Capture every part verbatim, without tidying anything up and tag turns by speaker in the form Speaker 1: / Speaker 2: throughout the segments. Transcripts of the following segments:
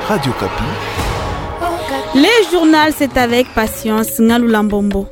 Speaker 1: Radio Kapi.
Speaker 2: Les journaux, c'est avec Patience Ngalulambombo.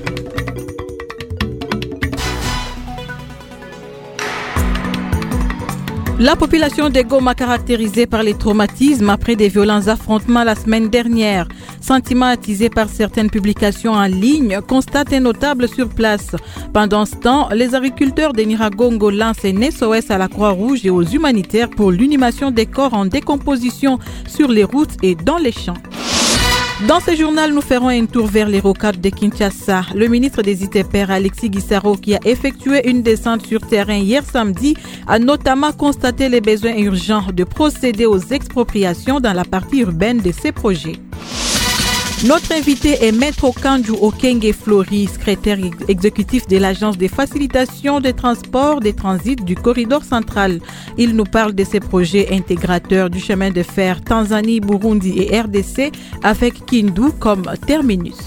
Speaker 2: La population de Goma caractérisée par les traumatismes après des violents affrontements la semaine dernière. Sentiment attisé par certaines publications en ligne, constate un notable sur place. Pendant ce temps, les agriculteurs de Nyiragongo lancent un S O S à la Croix-Rouge et aux humanitaires pour l'inhumation des corps en décomposition sur les routes et dans les champs. Dans ce journal, nous ferons un tour vers les rocades de Kinshasa. Le ministre des I T P R, Alexis Guissaro, qui a effectué une descente sur terrain hier samedi, a notamment constaté les besoins urgents de procéder aux expropriations dans la partie urbaine de ces projets. Notre invité est Maître Okanju Okenge Flori, secrétaire exécutif de l'Agence de facilitation des transports des transits du corridor central. Il nous parle de ces projets intégrateurs du chemin de fer Tanzanie, Burundi et R D C avec Kindu comme terminus.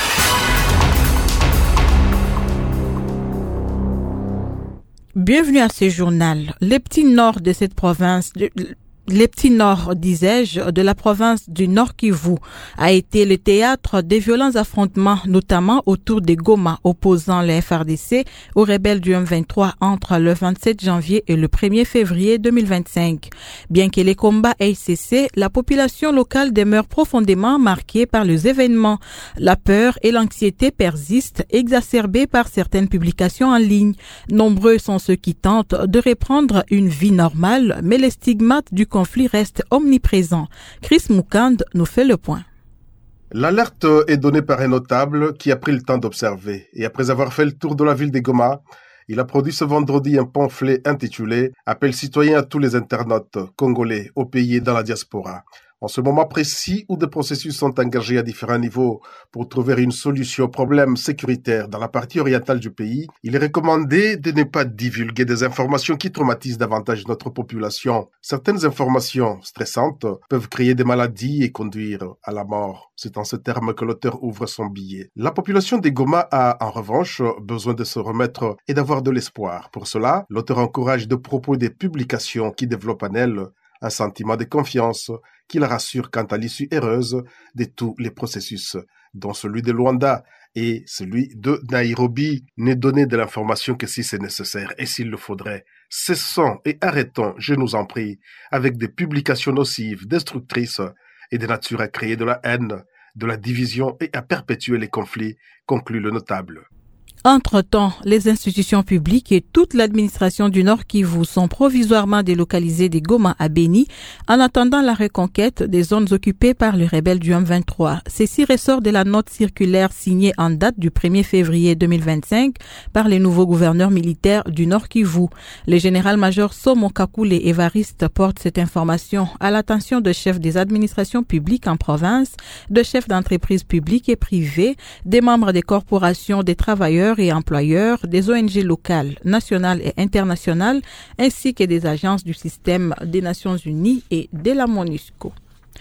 Speaker 2: Bienvenue à ce journal. Les petits nord de cette province... De, Les petits nord, disais-je, de la province du Nord Kivu a été le théâtre des violents affrontements, notamment autour de Goma, opposant les F R D C aux rebelles du M vingt-trois entre le vingt-sept janvier et le premier février deux mille vingt-cinq. Bien que les combats aient cessé, la population locale demeure profondément marquée par les événements. La peur et l'anxiété persistent, exacerbées par certaines publications en ligne. Nombreux sont ceux qui tentent de reprendre une vie normale, mais les stigmates du conflit reste omniprésent. Chris Moukand nous fait le point.
Speaker 3: L'alerte est donnée par un notable qui a pris le temps d'observer. Et après avoir fait le tour de la ville de Goma, il a produit ce vendredi un pamphlet intitulé « Appel citoyen à tous les internautes congolais au pays et dans la diaspora ». En ce moment précis où des processus sont engagés à différents niveaux pour trouver une solution au problème sécuritaire dans la partie orientale du pays, il est recommandé de ne pas divulguer des informations qui traumatisent davantage notre population. Certaines informations stressantes peuvent créer des maladies et conduire à la mort. C'est en ce terme que l'auteur ouvre son billet. La population de Goma a, en revanche, besoin de se remettre et d'avoir de l'espoir. Pour cela, l'auteur encourage de propos des publications qui développent en elle un sentiment de confiance qui la rassure quant à l'issue heureuse de tous les processus, dont celui de Luanda et celui de Nairobi. Ne donnez de l'information que si c'est nécessaire et s'il le faudrait. Cessons et arrêtons, je nous en prie, avec des publications nocives, destructrices et de nature à créer de la haine, de la division et à perpétuer les conflits, conclut le notable.
Speaker 2: Entre-temps, les institutions publiques et toute l'administration du Nord Kivu sont provisoirement délocalisées de Goma à Beni en attendant la reconquête des zones occupées par les rebelles du M vingt-trois. Ceci ressort de la note circulaire signée en date du premier février deux mille vingt-cinq par les nouveaux gouverneurs militaires du Nord Kivu. Le général-major Somo Kakule Evariste porte cette information à l'attention de chefs des administrations publiques en province, de chefs d'entreprises publiques et privées, des membres des corporations, des travailleurs et employeurs, des O N G locales, nationales et internationales, ainsi que des agences du système des Nations Unies et de la MONUSCO.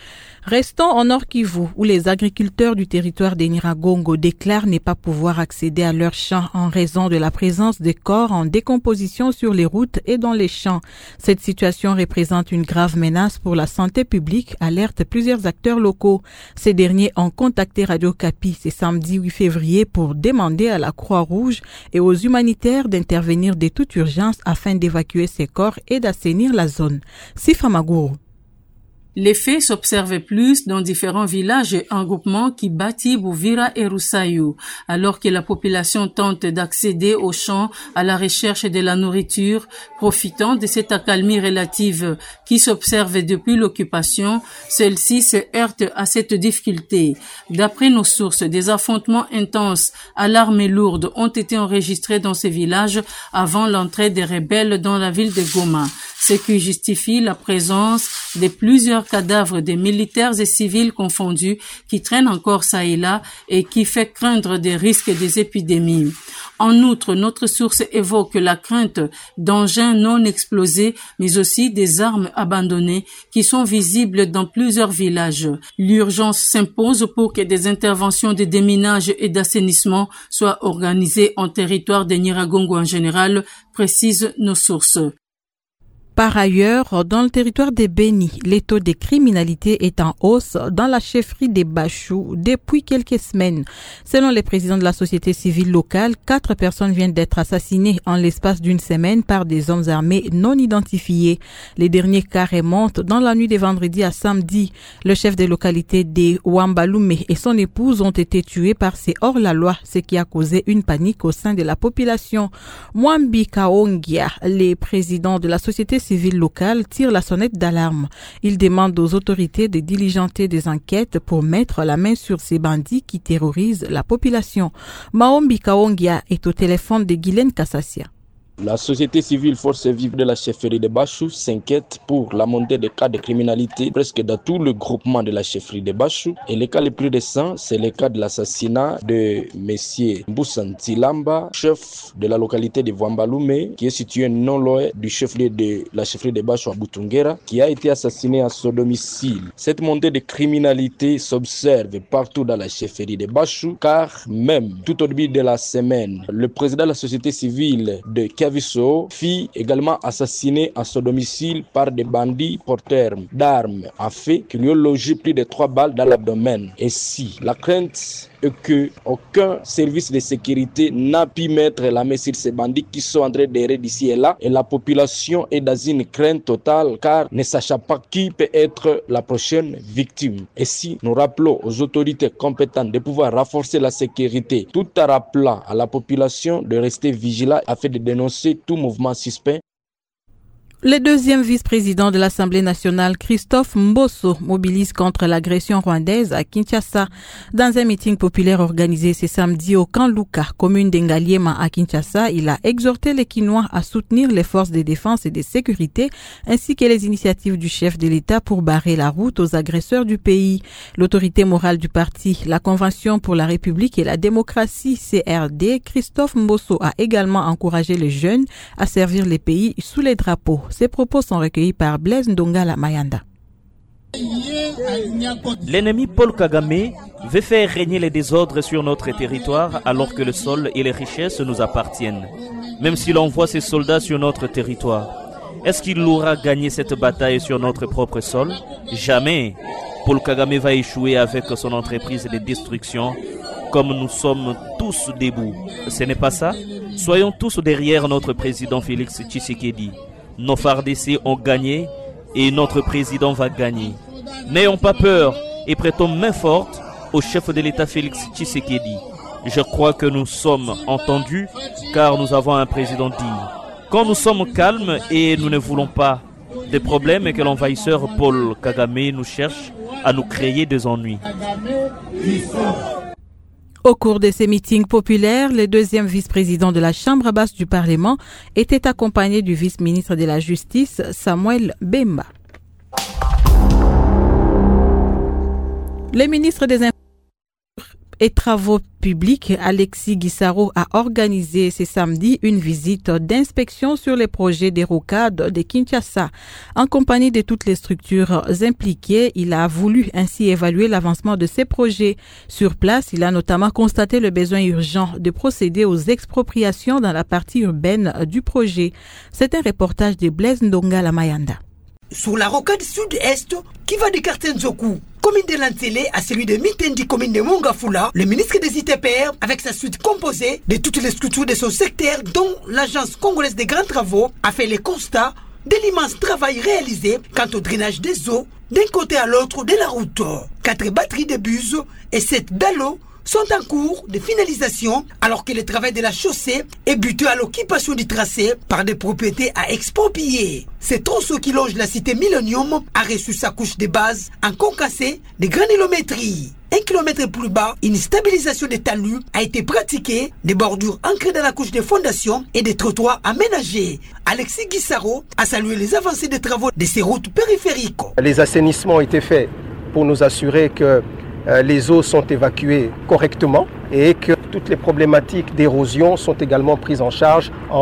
Speaker 2: Restons au Nord Kivu, où les agriculteurs du territoire de Nyiragongo déclarent ne pas pouvoir accéder à leurs champs en raison de la présence de corps en décomposition sur les routes et dans les champs. Cette situation représente une grave menace pour la santé publique, alertent plusieurs acteurs locaux. Ces derniers ont contacté Radio Kapi ce samedi huit février pour demander à la Croix-Rouge et aux humanitaires d'intervenir de toute urgence afin d'évacuer ces corps et d'assainir la zone. Sifa Magourou.
Speaker 4: Les faits s'observent plus dans différents villages et groupements qui bâtissent Bouvira et Roussaïou, alors que la population tente d'accéder aux champs à la recherche de la nourriture, profitant de cette accalmie relative qui s'observe depuis l'occupation. Celle-ci se heurte à cette difficulté. D'après nos sources, des affrontements intenses à l'arme lourde ont été enregistrés dans ces villages avant l'entrée des rebelles dans la ville de Goma, ce qui justifie la présence de plusieurs cadavres des militaires et civils confondus qui traînent encore ça et là et qui fait craindre des risques des épidémies. En outre, notre source évoque la crainte d'engins non explosés, mais aussi des armes abandonnées qui sont visibles dans plusieurs villages. L'urgence s'impose pour que des interventions de déminage et d'assainissement soient organisées en territoire de Nyiragongo en général, précisent nos sources.
Speaker 2: Par ailleurs, dans le territoire des Béni, les taux de criminalité est en hausse dans la chefferie des Bachou depuis quelques semaines. Selon les présidents de la société civile locale, quatre personnes viennent d'être assassinées en l'espace d'une semaine par des hommes armés non identifiés. Les derniers cas remontent dans la nuit de vendredi à samedi. Le chef des localités des Wambaloumé et son épouse ont été tués par ces hors-la-loi, ce qui a causé une panique au sein de la population. Mwambi Kaongia, les présidents de la société civile locale, tire la sonnette d'alarme. Il demande aux autorités de diligenter des enquêtes pour mettre la main sur ces bandits qui terrorisent la population. Maombi Kaongia est au téléphone de Guylaine Kassassia.
Speaker 1: La société civile force vive de la chefferie de Bachou s'inquiète pour la montée des cas de criminalité presque dans tout le groupement de la chefferie de Bachou. Et le cas le plus récent, c'est le cas de l'assassinat de M. Mboussanti Lamba, chef de la localité de Wambaloumé, qui est situé non loin du chef-lieu de la chefferie de Bachou à Boutungera, qui a été assassiné à son domicile. Cette montée de criminalité s'observe partout dans la chefferie de Bachou, car même tout au début de la semaine, le président de la société civile de Kaviso fut également assassiné à son domicile par des bandits porteurs d'armes à feu qui lui ont logé plus de trois balles dans l'abdomen. Et si la crainte est que aucun service de sécurité n'a pu mettre la main sur ces bandits qui sont en train d'errer d'ici et là, et la population est dans une crainte totale car ne sachant pas qui peut être la prochaine victime. Et si nous rappelons aux autorités compétentes de pouvoir renforcer la sécurité tout en rappelant à la population de rester vigilante afin de dénoncer tout mouvement suspect.
Speaker 2: Le deuxième vice-président de l'Assemblée nationale, Christophe Mbosso, mobilise contre l'agression rwandaise à Kinshasa. Dans un meeting populaire organisé ce samedi au camp Luka, commune d'Engaliema à Kinshasa, il a exhorté les Kinois à soutenir les forces de défense et de sécurité, ainsi que les initiatives du chef de l'État pour barrer la route aux agresseurs du pays. L'autorité morale du parti, la Convention pour la République et la démocratie C R D, Christophe Mbosso a également encouragé les jeunes à servir les pays sous les drapeaux. Ces propos sont recueillis par Blaise Ndongala Mayanda.
Speaker 5: L'ennemi Paul Kagame veut faire régner les désordres sur notre territoire alors que le sol et les richesses nous appartiennent. Même s'il envoie ses soldats sur notre territoire, est-ce qu'il aura gagné cette bataille sur notre propre sol? Jamais. Paul Kagame va échouer avec son entreprise de destruction comme nous sommes tous debout. Ce n'est pas ça? Soyons tous derrière notre président Félix Tshisekedi. Nos F A R D C ont gagné et notre président va gagner. N'ayons pas peur et prêtons main forte au chef de l'État Félix Tshisekedi. Je crois que nous sommes entendus car nous avons un président digne. Quand nous sommes calmes et nous ne voulons pas de problèmes et que l'envahisseur Paul Kagame nous cherche à nous créer des ennuis.
Speaker 2: Au cours de ces meetings populaires, le deuxième vice-président de la Chambre basse du Parlement était accompagné du vice-ministre de la Justice, Samuel Bemba. Le ministre des Infrastructures et Travaux publics, Alexis Guissaro, a organisé ce samedi une visite d'inspection sur les projets des rocades de Kinshasa. En compagnie de toutes les structures impliquées, il a voulu ainsi évaluer l'avancement de ces projets. Sur place, il a notamment constaté le besoin urgent de procéder aux expropriations dans la partie urbaine du projet. C'est un reportage de Blaise Ndongala Mayanda.
Speaker 6: Sur la rocade sud-est qui va de quartier Nzoku, commune de Lantélé, à celui de Mitendi, commune de Mongafula, le ministre des I T P R, avec sa suite composée de toutes les structures de son secteur, dont l'Agence congolaise des grands travaux, a fait le constat de l'immense travail réalisé quant au drainage des eaux d'un côté à l'autre de la route. Quatre batteries de bus et sept dallos sont en cours de finalisation alors que le travail de la chaussée est buté à l'occupation du tracé par des propriétés à exproprier. Ce tronçon qui longe la cité Millennium a reçu sa couche de base en concassé de granulométrie. Un kilomètre plus bas, une stabilisation des talus a été pratiquée, des bordures ancrées dans la couche des fondations et des trottoirs aménagés. Alexis Guissaro a salué les avancées des travaux de ces routes périphériques.
Speaker 7: Les assainissements ont été faits pour nous assurer que Euh, les eaux sont évacuées correctement et que toutes les problématiques d'érosion sont également prises en charge en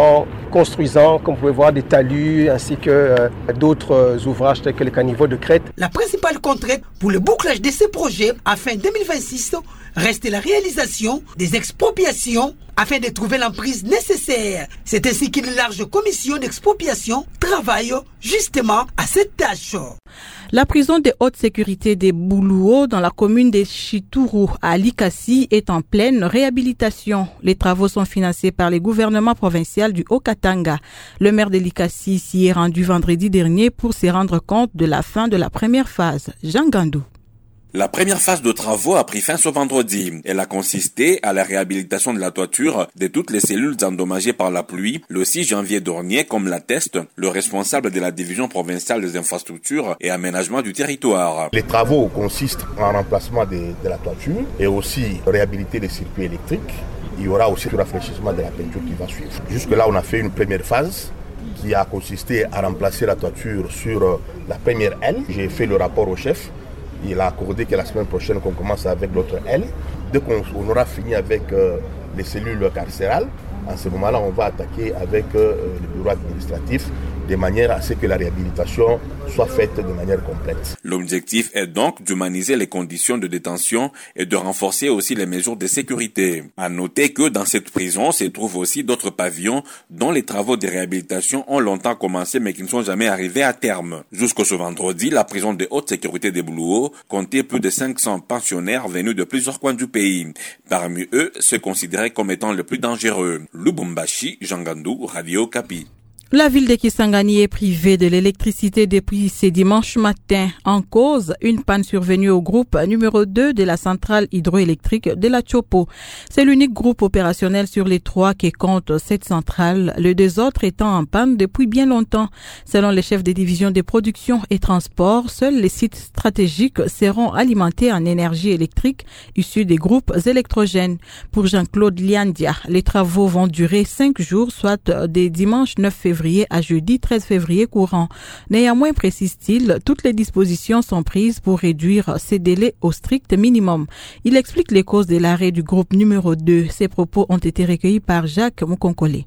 Speaker 7: construisant, comme vous pouvez voir, des talus ainsi que euh, d'autres euh, ouvrages tels que les caniveaux de crête.
Speaker 6: La principale contrainte pour le bouclage de ces projets à fin deux mille vingt-six reste la réalisation des expropriations afin de trouver l'emprise nécessaire. C'est ainsi qu'une large commission d'expropriation travaille justement à cette tâche.
Speaker 2: La prison de haute sécurité des Boulouo dans la commune de Chitourou à Likasi est en pleine réhabilitation. Les travaux sont financés par les gouvernements provinciaux du Haut-Katanga. Le maire de Likasi s'y est rendu vendredi dernier pour se rendre compte de la fin de la première phase. Jean Gandou.
Speaker 8: La première phase de travaux a pris fin ce vendredi. Elle a consisté à la réhabilitation de la toiture de toutes les cellules endommagées par la pluie le six janvier dernier, comme l'atteste le responsable de la division provinciale des infrastructures et aménagement du territoire.
Speaker 9: Les travaux consistent en remplacement de, de la toiture et aussi réhabiliter les circuits électriques. Il y aura aussi le rafraîchissement de la peinture qui va suivre. Jusque-là, on a fait une première phase qui a consisté à remplacer la toiture sur la première aile. J'ai fait le rapport au chef. Il a accordé que la semaine prochaine qu'on commence avec l'autre aile. Dès qu'on on aura fini avec euh, les cellules carcérales, en ce moment-là, on va attaquer avec euh, le bureau administratif de manière à ce que la réhabilitation soit faite de manière complète.
Speaker 8: L'objectif est donc d'humaniser les conditions de détention et de renforcer aussi les mesures de sécurité. À noter que dans cette prison se trouvent aussi d'autres pavillons dont les travaux de réhabilitation ont longtemps commencé mais qui ne sont jamais arrivés à terme. Jusqu'au ce vendredi, la prison de haute sécurité des Boulouo comptait plus de cinq cents pensionnaires venus de plusieurs coins du pays. Parmi eux, ceux considérés comme étant les plus dangereux. Lubumbashi, Jean Gandou, Radio Okapi.
Speaker 2: La ville de Kisangani est privée de l'électricité depuis ce dimanche matin. En cause, une panne survenue au groupe numéro deux de la centrale hydroélectrique de la Chopo. C'est l'unique groupe opérationnel sur les trois qui compte cette centrale, les deux autres étant en panne depuis bien longtemps. Selon les chefs des divisions de production et transport, seuls les sites stratégiques seront alimentés en énergie électrique issue des groupes électrogènes. Pour Jean-Claude Liandia, les travaux vont durer cinq jours, soit des dimanches neuf février à jeudi treize février courant. Néanmoins, précise-t-il, toutes les dispositions sont prises pour réduire ces délais au strict minimum. Il explique les causes de l'arrêt du groupe numéro deux. Ces propos ont été recueillis par Jacques Moukonkole.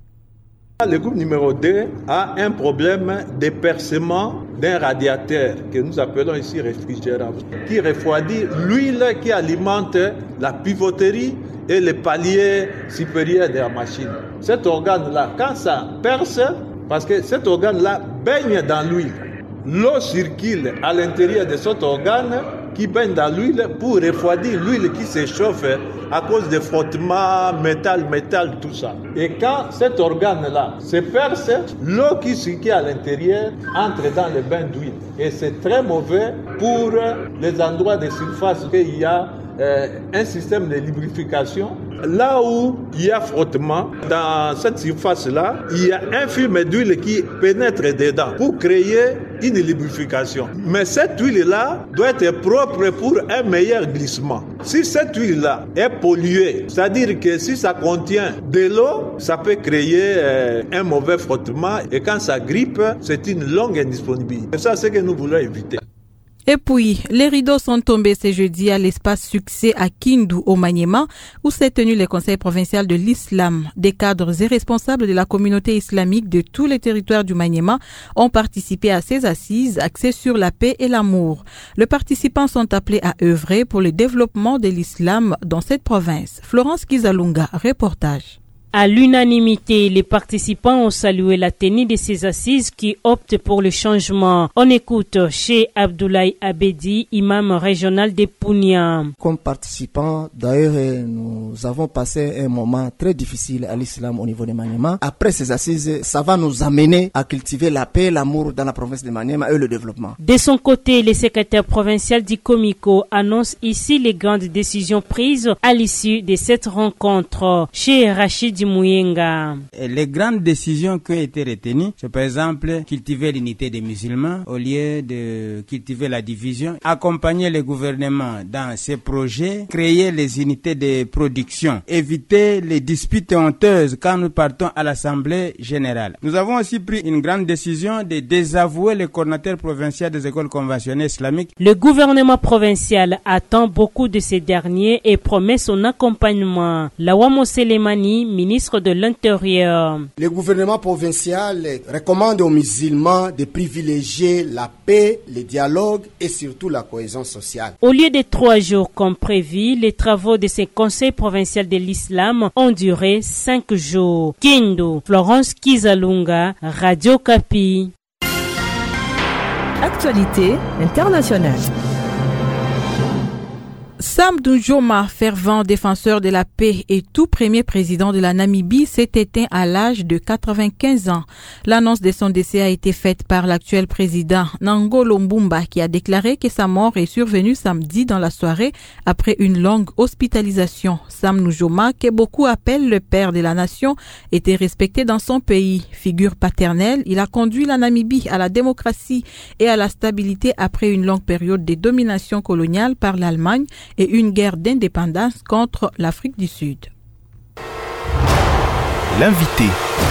Speaker 10: Le groupe numéro deux a un problème de percement d'un radiateur que nous appelons ici réfrigérant, qui refroidit l'huile qui alimente la pivoterie et les paliers supérieurs de la machine. Cet organe-là, quand ça perce, parce que cet organe-là baigne dans l'huile, l'eau circule à l'intérieur de cet organe qui baigne dans l'huile pour refroidir l'huile qui s'échauffe à cause des frottements, métal, métal, tout ça. Et quand cet organe-là se perce, l'eau qui circule à l'intérieur entre dans le bain d'huile. Et c'est très mauvais pour les endroits de surface où il y a euh, un système de lubrification. Là où il y a frottement, dans cette surface-là, il y a un film d'huile qui pénètre dedans pour créer une lubrification. Mais cette huile-là doit être propre pour un meilleur glissement. Si cette huile-là est polluée, c'est-à-dire que si ça contient de l'eau, ça peut créer euh, un mauvais frottement et quand ça grippe, c'est une longue indisponibilité. Et ça, c'est ce que nous voulons éviter.
Speaker 2: Et puis, les rideaux sont tombés ce jeudi à l'espace Succès à Kindu au Maniema, où s'est tenu le Conseil provincial de l'Islam. Des cadres et responsables de la communauté islamique de tous les territoires du Maniema ont participé à ces assises axées sur la paix et l'amour. Les participants sont appelés à œuvrer pour le développement de l'islam dans cette province. Florence Kizalunga, reportage.
Speaker 11: À l'unanimité, les participants ont salué la tenue de ces assises qui optent pour le changement. On écoute chez Abdoulaye Abedi, imam régional de Pounia.
Speaker 12: Comme participants, d'ailleurs, nous avons passé un moment très difficile à l'islam au niveau de Maniema. Après ces assises, ça va nous amener à cultiver la paix, l'amour dans la province de Maniema et le développement.
Speaker 11: De son côté, le secrétaire provincial du Comico annonce ici les grandes décisions prises à l'issue de cette rencontre. Chez Rachid Mouyenga.
Speaker 13: Les grandes décisions qui ont été retenues, c'est par exemple cultiver l'unité des musulmans au lieu de cultiver la division, accompagner le gouvernement dans ses projets, créer les unités de production, éviter les disputes honteuses quand nous partons à l'Assemblée générale. Nous avons aussi pris une grande décision de désavouer le coordinateur provincial des écoles conventionnelles islamiques.
Speaker 11: Le gouvernement provincial attend beaucoup de ces derniers et promet son accompagnement. Lawamo Selemani, ministre ministre de l'Intérieur.
Speaker 14: Le gouvernement provincial recommande aux musulmans de privilégier la paix, le dialogue et surtout la cohésion sociale.
Speaker 11: Au lieu de trois jours comme prévu, les travaux de ce conseil provincial de l'islam ont duré cinq jours. Kindu, Florence Kizalunga, Radio Kapi.
Speaker 15: Actualité internationale.
Speaker 2: Sam Nujoma, fervent défenseur de la paix et tout premier président de la Namibie, s'est éteint à l'âge de quatre-vingt-quinze ans. L'annonce de son décès a été faite par l'actuel président Nangolo Mbumba, qui a déclaré que sa mort est survenue samedi dans la soirée après une longue hospitalisation. Sam Nujoma, que beaucoup appellent le père de la nation, était respecté dans son pays. Figure paternelle, il a conduit la Namibie à la démocratie et à la stabilité après une longue période de domination coloniale par l'Allemagne et une guerre d'indépendance contre l'Afrique du Sud.
Speaker 16: L'invité.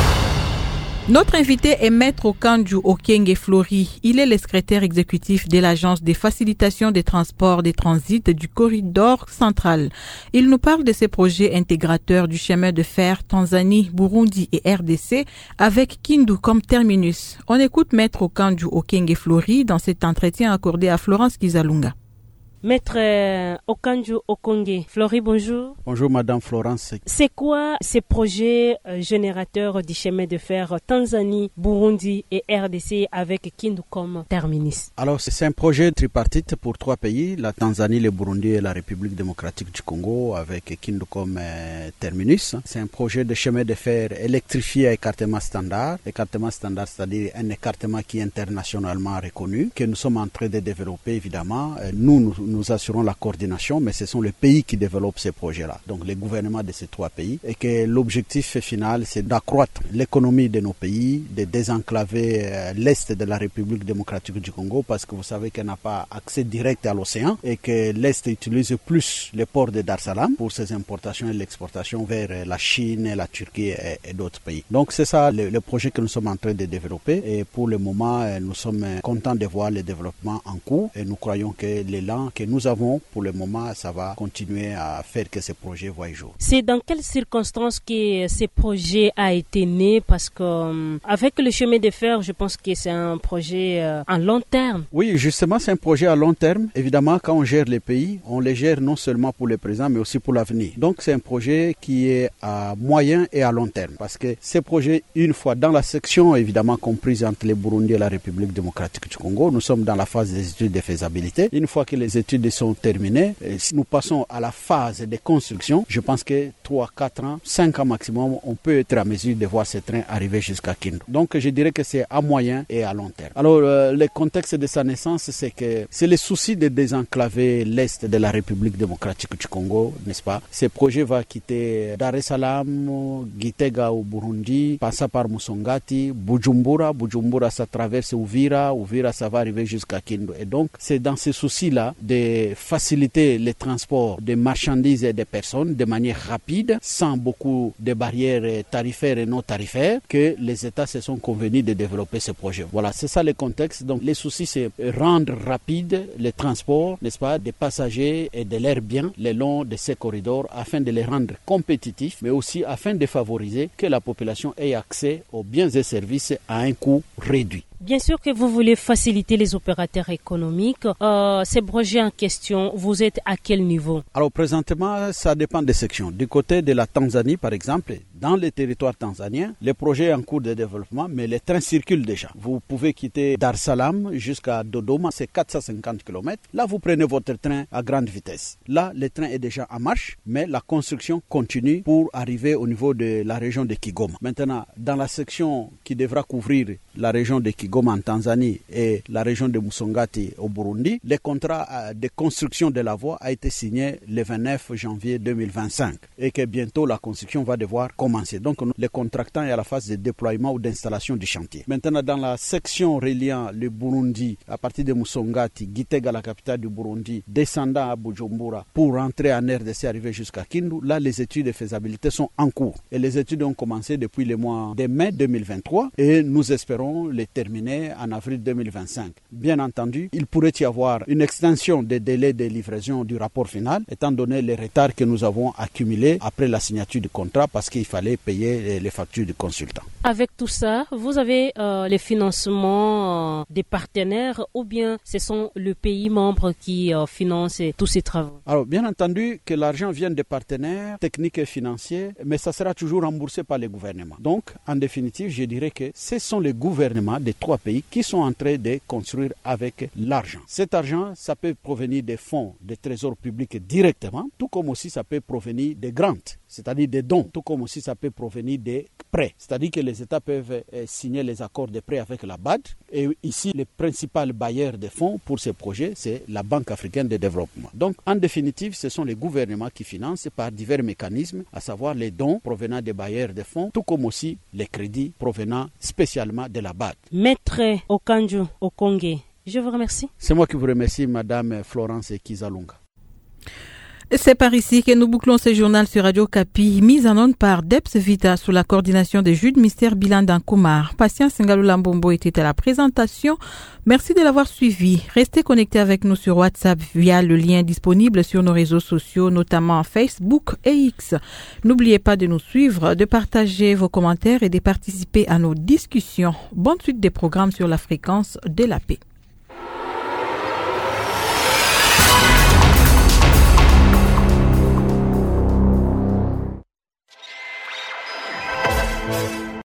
Speaker 2: Notre invité est Maître Okanju Okenge Flori. Il est le secrétaire exécutif de l'Agence de facilitation des transports des transits du corridor central. Il nous parle de ses projets intégrateurs du chemin de fer Tanzanie, Burundi et R D C avec Kindu comme terminus. On écoute Maître Okanju Okenge Flori dans cet entretien accordé à Florence Kizalunga.
Speaker 11: Maître euh, Okanju Okonge, Flori, bonjour.
Speaker 17: Bonjour Madame Florence.
Speaker 11: C'est quoi ces projets euh, générateurs du chemin de fer Tanzanie, Burundi et R D C avec Kindu comme terminus?
Speaker 17: Alors c'est un projet tripartite pour trois pays, la Tanzanie, le Burundi et la République démocratique du Congo avec Kindu comme euh, terminus. C'est un projet de chemin de fer électrifié à écartement standard. Écartement standard, c'est-à-dire un écartement qui est internationalement reconnu, que nous sommes en train de développer évidemment. Euh, nous, nous Nous assurons la coordination, mais ce sont les pays qui développent ces projets-là, donc les gouvernements de ces trois pays, et que l'objectif final, c'est d'accroître l'économie de nos pays, de désenclaver euh, l'Est de la République démocratique du Congo, parce que vous savez qu'elle n'a pas accès direct à l'océan, et que l'Est utilise plus les ports de Dar es Salaam pour ses importations et l'exportation vers la Chine, la Turquie et, et d'autres pays. Donc c'est ça le, le projet que nous sommes en train de développer, et pour le moment, nous sommes contents de voir le développement en cours, et nous croyons que l'élan que nous avons pour le moment, ça va continuer à faire que ce projet voie jour.
Speaker 11: C'est dans quelles circonstances que ce projet a été né? Parce que euh, avec le chemin de fer, je pense que c'est un projet euh, à long terme.
Speaker 17: Oui, justement, c'est un projet à long terme. Évidemment, quand on gère les pays, on les gère non seulement pour le présent, mais aussi pour l'avenir. Donc, c'est un projet qui est à moyen et à long terme. Parce que ces projets, une fois dans la section, évidemment, comprise entre le Burundi et la République démocratique du Congo, nous sommes dans la phase des études de faisabilité. Une fois que les études sont terminées, et si nous passons à la phase de construction, je pense que trois, quatre ans, cinq ans maximum, on peut être à mesure de voir ces trains arriver jusqu'à Kindu. Donc je dirais que c'est à moyen et à long terme. Alors euh, le contexte de sa naissance, c'est que c'est le souci de désenclaver l'Est de la République démocratique du Congo, n'est-ce pas? Ce projet va quitter Dar es Salaam, Gitega au Burundi, passer par Musongati, Bujumbura, Bujumbura ça traverse Uvira, Uvira ça va arriver jusqu'à Kindu. Et donc c'est dans ce souci-là de faciliter les transports des marchandises et des personnes de manière rapide, sans beaucoup de barrières tarifaires et non tarifaires, que les États se sont convenus de développer ce projet. Voilà, c'est ça le contexte. Donc les soucis, c'est rendre rapide les transports, n'est-ce pas, des passagers et de leurs biens le long de ces corridors afin de les rendre compétitifs, mais aussi afin de favoriser que la population ait accès aux biens et services à un coût réduit.
Speaker 11: Bien sûr que vous voulez faciliter les opérateurs économiques. Euh, ces projets en question, vous êtes à quel niveau?
Speaker 17: Alors présentement, ça dépend des sections. Du côté de la Tanzanie, par exemple, dans les territoires tanzaniens, le projet est en cours de développement, mais les trains circulent déjà. Vous pouvez quitter Dar es Salaam jusqu'à Dodoma, c'est quatre cent cinquante kilomètres. Là, vous prenez votre train à grande vitesse. Là, le train est déjà en marche, mais la construction continue pour arriver au niveau de la région de Kigoma. Maintenant, dans la section qui devra couvrir la région de Kigoma, Goma en Tanzanie et la région de Musongati au Burundi, le contrat de construction de la voie a été signé le vingt-neuf janvier deux mille vingt-cinq et que bientôt la construction va devoir commencer. Donc le contractant est à la phase de déploiement ou d'installation du chantier. Maintenant, dans la section reliant le Burundi à partir de Musongati, Gitega, la capitale du Burundi, descendant à Bujumbura pour rentrer en R D C, arriver jusqu'à Kindu, là les études de faisabilité sont en cours et les études ont commencé depuis le mois de mai deux mille vingt-trois et nous espérons les terminer terminer en avril deux mille vingt-cinq. Bien entendu, il pourrait y avoir une extension des délais de livraison du rapport final, étant donné les retards que nous avons accumulés après la signature du contrat parce qu'il fallait payer les factures du consultant.
Speaker 11: Avec tout ça, vous avez euh, les financements euh, des partenaires ou bien ce sont le pays membre qui euh, finance tous ces travaux?
Speaker 17: Alors, bien entendu que l'argent vient des partenaires techniques et financiers, mais ça sera toujours remboursé par les gouvernements. Donc, en définitive, je dirais que ce sont les gouvernements des trois pays qui sont en train de construire avec l'argent. Cet argent, ça peut provenir des fonds des trésors publics directement, tout comme aussi ça peut provenir des grants, c'est-à-dire des dons, tout comme aussi ça peut provenir des prêts. C'est-à-dire que les États peuvent euh, signer les accords de prêt avec la B A D. Et ici, le principal bailleur des fonds pour ces projets, c'est la Banque africaine de développement. Donc, en définitive, ce sont les gouvernements qui financent par divers mécanismes, à savoir les dons provenant des bailleurs des fonds, tout comme aussi les crédits provenant spécialement de la B A D.
Speaker 11: Maître Okanjo Okongé, je vous remercie.
Speaker 17: C'est moi qui vous remercie, Madame Florence Kizalunga.
Speaker 2: C'est par ici que nous bouclons ce journal sur Radio Kapi, mise en onde par Debs Vita sous la coordination de Jude Mystère Bilan d'Ankoumar. Patience Ngalula Mbombo était à la présentation. Merci de l'avoir suivi. Restez connectés avec nous sur WhatsApp via le lien disponible sur nos réseaux sociaux, notamment Facebook et X. N'oubliez pas de nous suivre, de partager vos commentaires et de participer à nos discussions. Bonne suite des programmes sur la fréquence de la paix.
Speaker 16: Thank you.